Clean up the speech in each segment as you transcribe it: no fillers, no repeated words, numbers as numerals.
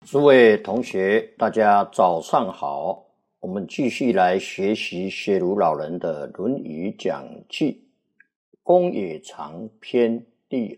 诸位同学，大家早上好。我们继续来学习学儒老人的《论语讲记》公冶长篇第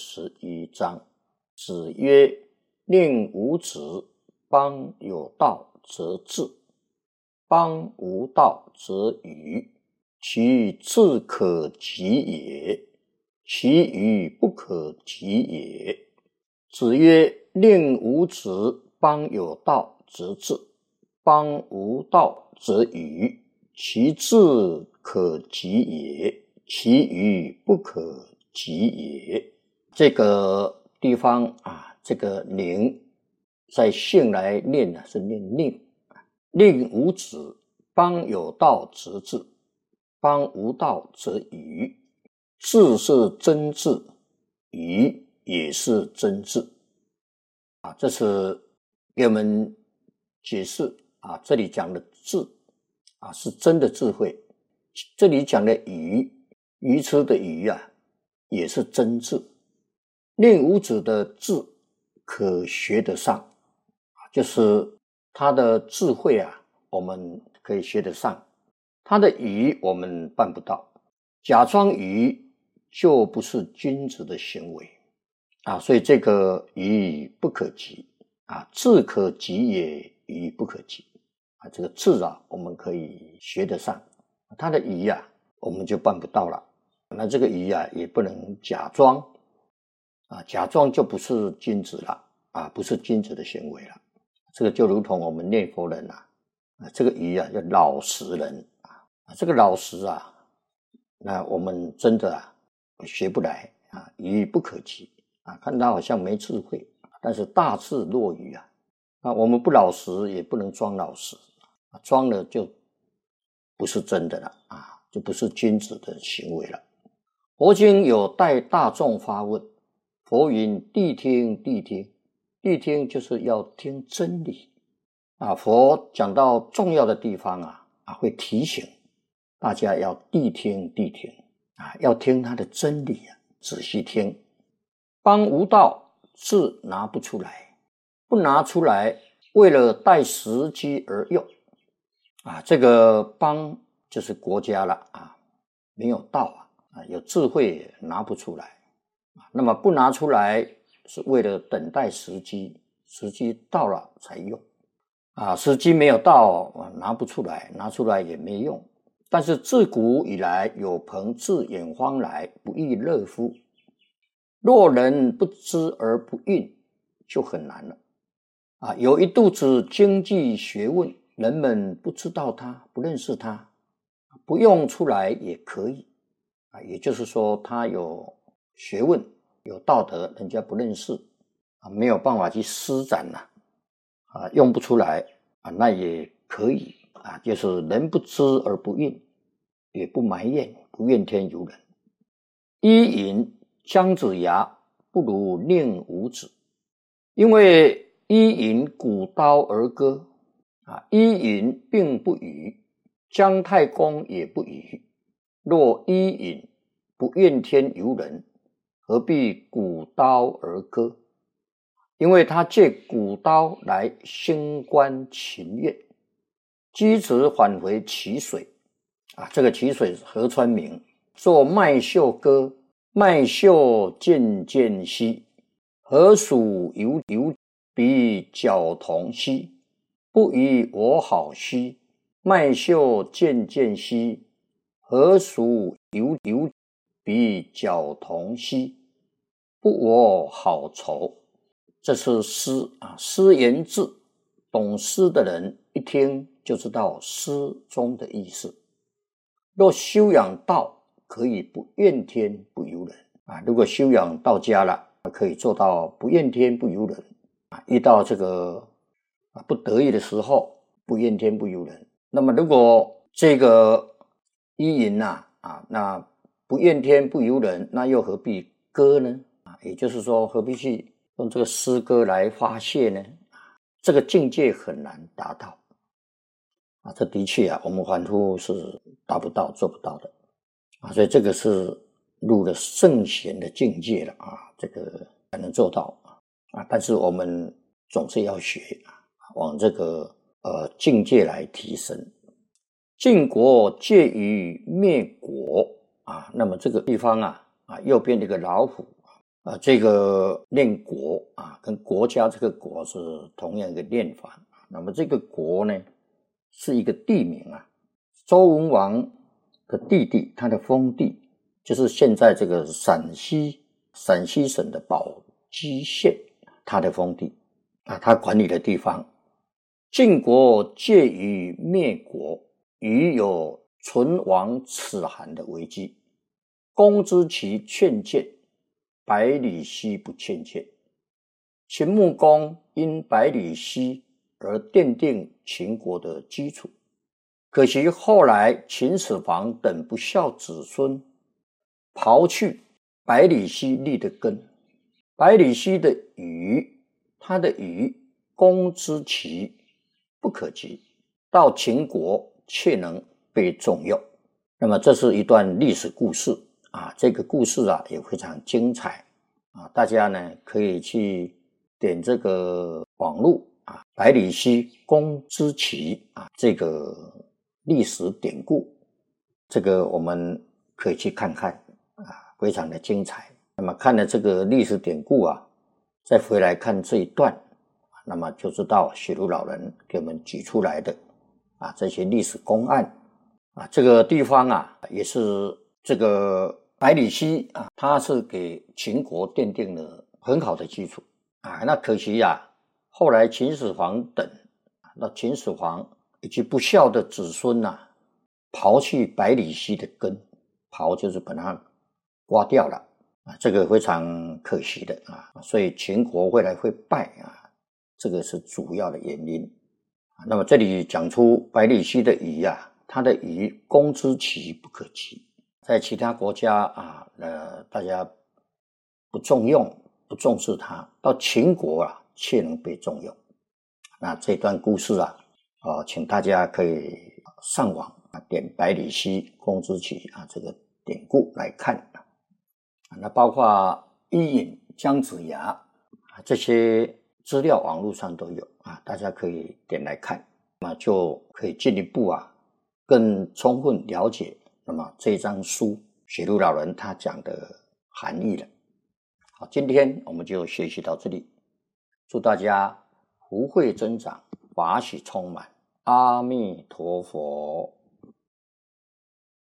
21章。子曰：令五子，邦有道则治，邦无道则愚。其志可及也，其愚不可及也。子曰：令五子，邦有道则治，邦无道则愚。其志可及也，其愚不可及也。这个地方这个令在姓来念是念令。令五子，邦有道则治，邦无道则愚。治是真治，愚也是真治。这是给我们解释这里讲的智是真的智慧，这里讲的愚痴的愚也是真智。令五子的智可学得上，就是他的智慧我们可以学得上，他的愚我们办不到。假装愚就不是君子的行为所以这个愚不可及智可及也，愚不可及这个智我们可以学得上，他的愚我们就办不到了。那这个愚也不能假装假装就不是君子了不是君子的行为了。这个就如同我们念佛人这个愚叫老实人这个老实那我们真的学不来愚不可及看他好像没智慧，但是大智若愚我们不老实也不能装老实装了就不是真的了就不是君子的行为了。佛经有代大众发问，佛云：谛听，谛听。谛听就是要听真理佛讲到重要的地方会提醒大家要谛听，谛听要听他的真理仔细听。邦无道，智拿不出来，不拿出来为了待时机而用这个邦就是国家了没有道有智慧拿不出来那么不拿出来是为了等待时机，时机到了才用时机没有到拿不出来，拿出来也没用。但是自古以来有朋自远方来，不亦乐乎。若人不知而不运就很难了有一肚子经济学问，人们不知道它，不认识它，不用出来也可以也就是说他有学问有道德，人家不认识没有办法去施展用不出来那也可以就是人不知而不愠，也不埋怨，不怨天尤人。伊尹姜子牙不如令五子，因为伊尹鼓刀而歌伊尹并不愚，姜太公也不愚。若伊尹不怨天尤人，何必鼓刀而歌？因为他借鼓刀来兴观秦乐，箕子返回淇水这个淇水河川名，作麦秀歌，麦秀渐渐稀，河鼠犹犹比角同稀，不与我好兮，麦秀渐渐稀，河鼠犹犹比角同稀，不我好逑。这是诗诗言志，懂诗的人一听就知道诗中的意思。若修养道，可以不怨天不尤人如果修养到家了，可以做到不怨天不尤人遇到这个不得已的时候，不怨天不尤人。那么如果这个伊尹那不怨天不尤人，那又何必歌呢也就是说何必去用这个诗歌来发泄呢这个境界很难达到这的确我们凡夫是达不到做不到的所以这个是入了圣贤的境界了这个才能做到但是我们总是要学，往这个境界来提升。晋国介于灭国啊，那么这个地方右边的一个老虎这个念国跟国家这个国是同样一个念法。那么这个国呢是一个地名周文王的弟弟，他的封地就是现在这个陕西省的宝鸡县，他的封地他管理的地方。晋国介于灭国，余有存亡齿寒的危机。公之其劝谏，百里奚不劝谏。秦穆公因百里奚而奠定秦国的基础，可惜后来秦始皇等不孝子孙刨去百里奚立的根。百里奚的虞，他的虞公之奇不可及，到秦国却能被重用。那么这是一段历史故事这个故事也非常精彩大家呢可以去点这个网络百里奚公之奇这个历史典故，这个我们可以去看看非常的精彩。那么看了这个历史典故再回来看这一段，那么就知道雪茹老人给我们举出来的这些历史公案这个地方也是这个百里奚他是给秦国奠定了很好的基础那可惜后来秦始皇等那秦始皇以及不孝的子孙刨去百里奚的根，刨就是把它刮掉了这个非常可惜的所以秦国未来会败这个是主要的原因那么这里讲出百里奚的虞他的虞公之奇不可及，在其他国家大家不重用不重视他，到秦国却能被重用。那这段故事请大家可以上网点百里奚公之奇这个典故来看那包括伊尹、姜子牙这些资料网络上都有大家可以点来看，那么就可以进一步更充分了解那么这张书雪茹老人他讲的含义了。好，今天我们就学习到这里，祝大家福慧增长，法喜充满，阿弥陀佛。